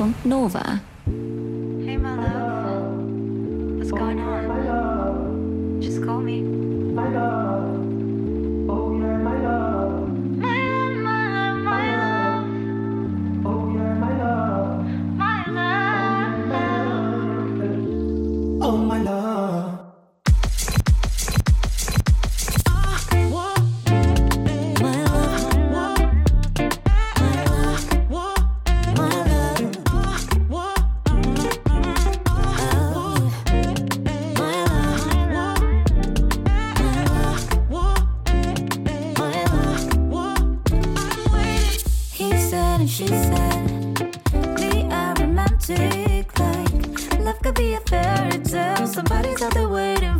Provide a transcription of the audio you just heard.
van Nova. Hey my love, what's going on? Just call me. My love, oh yeah, my love. My love, my love, my love. Oh yeah, my love. My love. Oh my love. She said, we are romantic, like love could be a fairy tale. Somebody's out there waiting